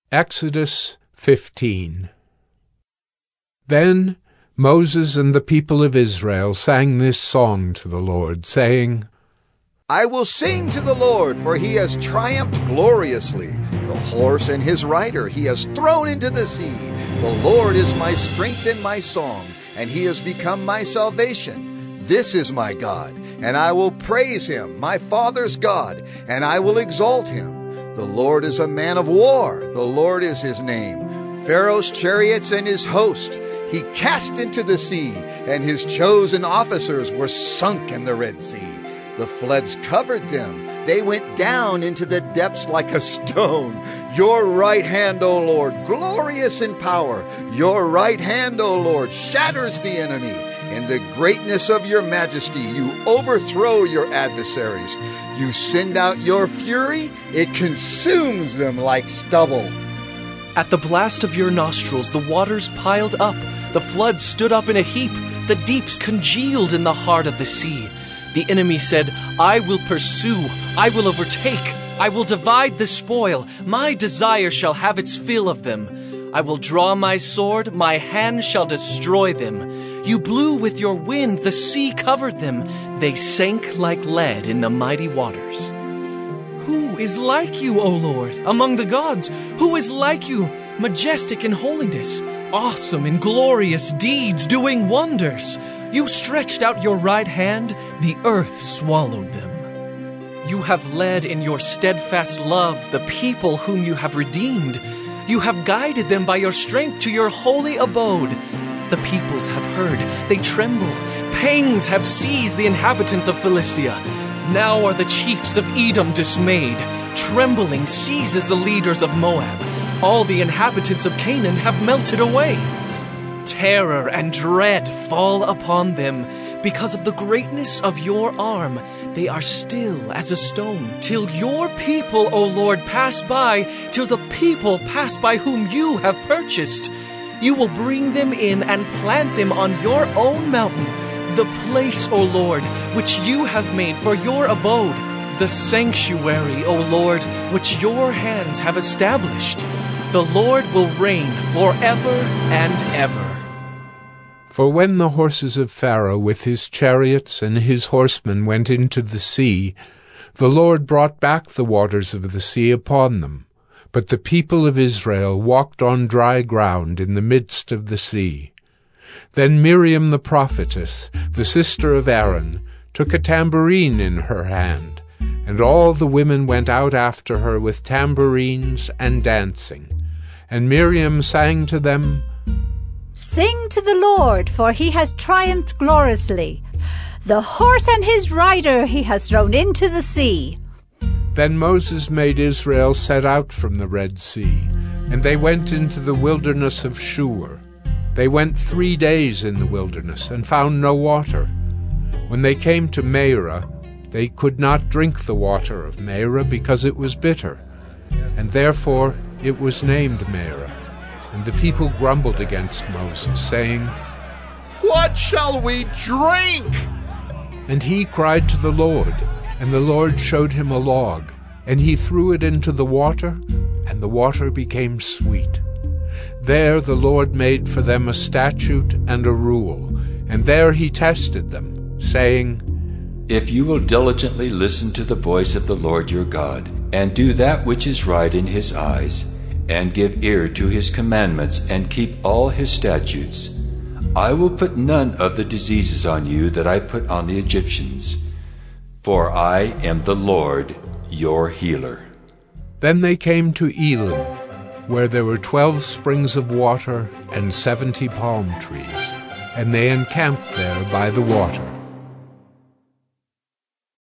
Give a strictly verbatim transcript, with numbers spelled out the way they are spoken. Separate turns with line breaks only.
Exodus fifteen. Then Moses and the people of Israel sang this song to the Lord, saying,
I will sing to the Lord, for he has triumphed gloriously. The horse and his rider he has thrown into the sea. The Lord is my strength and my song, and he has become my salvation. This is my God, and I will praise him, my father's God, and I will exalt him. The Lord is a man of war. The Lord is his name. Pharaoh's chariots and his host he cast into the sea, and his chosen officers were sunk in the Red Sea. The floods covered them. They went down into the depths like a stone. Your right hand, O Lord, glorious in power. Your right hand, O Lord, shatters the enemy. In the greatness of your majesty, you overthrow your adversaries. You send out your fury, it consumes them like stubble.
At the blast of your nostrils, the waters piled up. The floods stood up in a heap. The deeps congealed in the heart of the sea. The enemy said, I will pursue, I will overtake, I will divide the spoil. My desire shall have its fill of them. I will draw my sword, my hand shall destroy them. You blew with your wind, the sea covered them. They sank like lead in the mighty waters. Who is like you, O Lord, among the gods? Who is like you, majestic in holiness, awesome in glorious deeds, doing wonders? You stretched out your right hand, the earth swallowed them. You have led in your steadfast love the people whom you have redeemed. You have guided them by your strength to your holy abode. The peoples have heard, they tremble. Pangs have seized the inhabitants of Philistia. Now are the chiefs of Edom dismayed. Trembling seizes the leaders of Moab. All the inhabitants of Canaan have melted away. Terror and dread fall upon them. Because of the greatness of your arm, they are still as a stone. Till your people, O Lord, pass by, till the people pass by whom you have purchased. You will bring them in and plant them on your own mountain, the place, O Lord, which you have made for your abode, the sanctuary, O Lord, which your hands have established. The Lord will reign forever and ever.
For when the horses of Pharaoh with his chariots and his horsemen went into the sea, the Lord brought back the waters of the sea upon them. But the people of Israel walked on dry ground in the midst of the sea. Then Miriam the prophetess, the sister of Aaron, took a tambourine in her hand, and all the women went out after her with tambourines and dancing. And Miriam sang to them,
Sing to the Lord, for he has triumphed gloriously. The horse and his rider he has thrown into the sea.
Then Moses made Israel set out from the Red Sea, and they went into the wilderness of Shur. They went three days in the wilderness, and found no water. When they came to Marah, they could not drink the water of Marah, because it was bitter, and therefore it was named Marah. And the people grumbled against Moses, saying,
What shall we drink?
And he cried to the Lord, and the Lord showed him a log, and he threw it into the water, and the water became sweet. There the Lord made for them a statute and a rule, and there he tested them, saying,
If you will diligently listen to the voice of the Lord your God, and do that which is right in his eyes, and give ear to his commandments, and keep all his statutes, I will put none of the diseases on you that I put on the Egyptians, for I am the Lord your healer.
Then they came to Elim, where there were twelve springs of water and seventy palm trees, and they encamped there by the water.